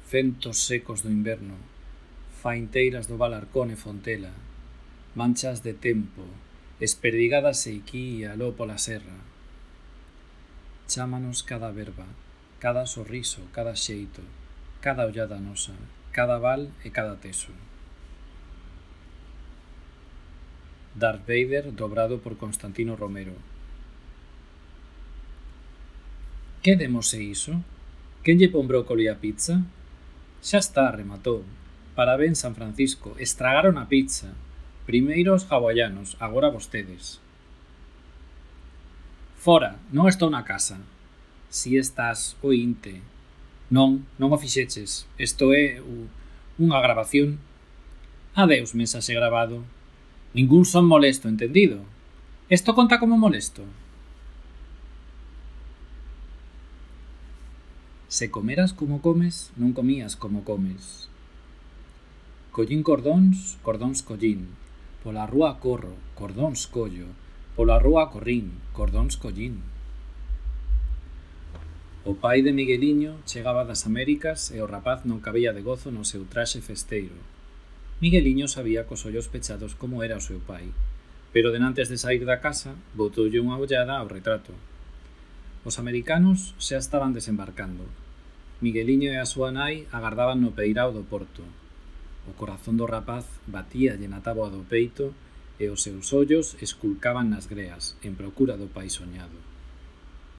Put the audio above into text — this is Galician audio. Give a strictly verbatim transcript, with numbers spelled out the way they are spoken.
ventos secos do inverno, fainteiras do Balarcón e Fontela, manchas de tempo, esperdigadas eiquí e aló pola serra. Chámanos cada verba, cada sorriso, cada xeito, cada ollada nosa, cada val e cada teso. Darth Vader dobrado por Constantino Romero. Que demos é iso? Quen lle pon brócoli a pizza? Xa está, rematou. Parabéns, San Francisco, estragaron a pizza. Primeiro os hawaianos, agora vostedes. Fora, non estou na casa. Si estás, oínte. Non, non o fixeches. Isto é u, unha grabación. Adeus, mensaxe grabado. Ningún son molesto, entendido? Isto conta como molesto? Se comeras como comes, non comías como comes. Collín cordóns, cordóns collín. Pola rúa corro, cordóns collo. Pola rúa corrín, cordóns collín. O pai de Migueliño chegaba das Américas e o rapaz non cabía de gozo no seu traxe festeiro. Migueliño sabía cos ollos pechados como era o seu pai, pero denantes de sair da casa, botoulle unha ollada ao retrato. Os americanos xa estaban desembarcando. Migueliño e a súa nai agardaban no peirao do porto. O corazón do rapaz batíalle na táboa do peito e os seus ollos esculcaban nas greas, en procura do pai soñado.